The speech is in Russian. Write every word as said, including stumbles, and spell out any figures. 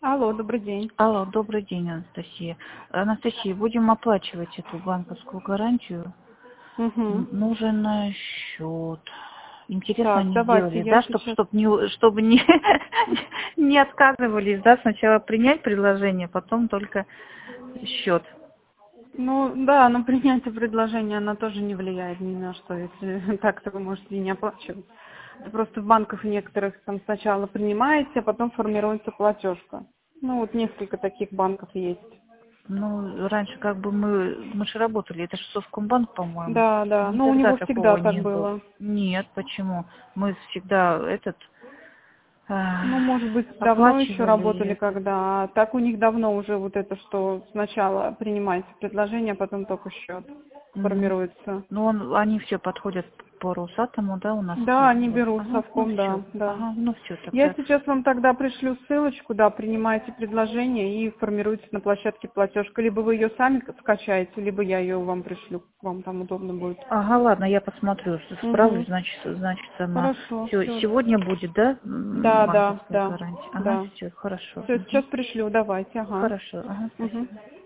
Алло, добрый день. Алло, добрый день, Анастасия. Анастасия, будем оплачивать эту банковскую гарантию. Угу. Н- Нужен э, счет. Интересно, Так, они давайте, сделали, я да, чтобы сейчас... чтоб не, чтобы не, не отказывались, да, сначала принять предложение, потом только счет. Ну, да, но принятие предложения, оно тоже не влияет ни на что, если так-то вы можете и не оплачивать. Это просто в банках некоторых там сначала принимаете, а потом формируется платежка. Ну, вот несколько таких банков есть. Ну, раньше как бы мы, мы же работали, это же Совкомбанк, по-моему. Да, да, но у Никогда него такого всегда так не было. было. Нет, почему? Мы всегда этот а, Ну, может быть, давно еще работали оплачивали. когда, а так у них давно уже вот это, что сначала принимаете предложение, а потом только счет М, формируется. Ну, он, они все подходят по Росатому, да, у нас. Да, э, они вот. берут Ага, ну совком, все. да, да. Ага, ну все Я тогда. сейчас вам тогда пришлю ссылочку, да, принимаете предложение и формируется на площадке платежка. Либо вы ее сами скачаете, либо я ее вам пришлю, вам там удобно будет. Ага, ладно, я посмотрю, с- справлюсь, Угу. значит, значит, она Хорошо, все, все. сегодня будет, да, м, Да, да, банковская да, гарантия. Ага, да. все, хорошо. Все, Мгм. сейчас пришлю, давайте, ага. Хорошо, ага, Угу. спасибо.